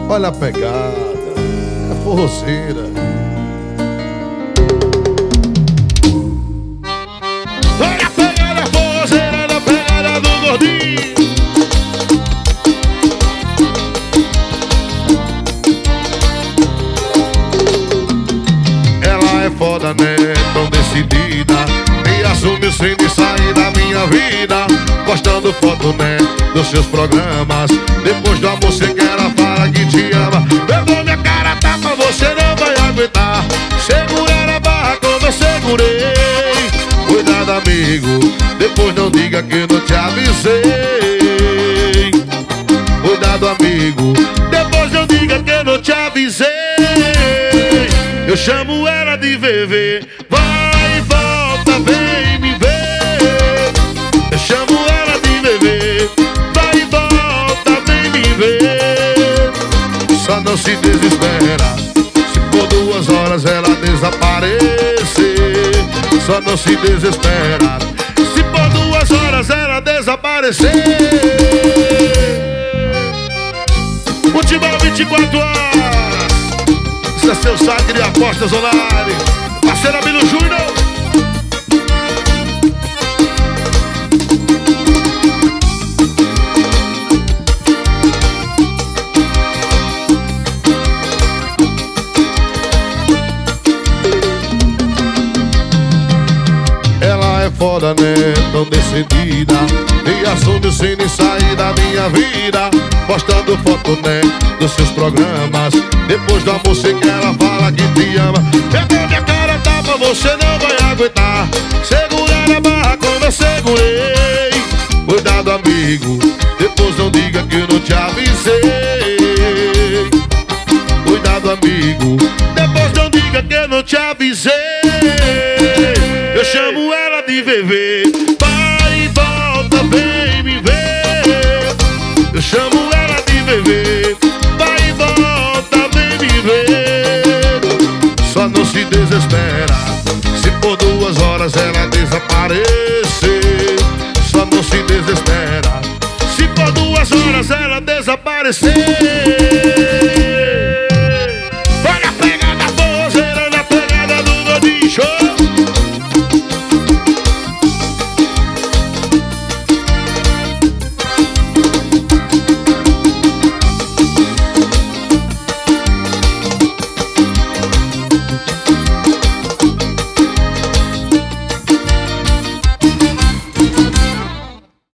Olha a pegada, é forrozeira. Olha a pegada forrozeira, olha a pegada do gordinho. Ela é foda, né? Tão decidida. Me assume sem de sair da minha vida. Postando foto, né? Dos seus programas. Depois do amor, você que ela fala que te ama. Eu dou minha cara, tapa, você não vai aguentar. Segurar a barra como eu segurei. Cuidado, amigo. Depois não diga que eu não te avisei. Cuidado, amigo. Depois não diga que eu não te avisei. Eu chamo ela de VV. Vai e volta, vem me ver. Eu chamo ela de VV. Vai e volta, vem me ver. Só não se desespera se por 2 horas ela desaparecer. Só não se desespera se por 2 horas ela desaparecer. Futebol 24 horas. Esse é seu site de apostas online. Parceiro Abílio Júnior. Ela é foda, né? Tão decidida. E assume sem nem sair da minha vida. Postando foto, né? Dos seus programas. Depois do amor, sei que ela fala que te ama. Eu dou minha cara, tapa, você não vai aguentar. Segurar a barra como eu segurei. Cuidado, amigo. Depois não diga que eu não te avisei. Cuidado, amigo. Depois não diga que eu não te avisei. Eu chamo ela de VV. Vai e volta, vem me ver. Eu chamo ela de VV. Vai e volta, vem me ver. Só não se desespera se por 2 horas ela desaparecer. Só não se desespera se por 2 horas ela desaparecer.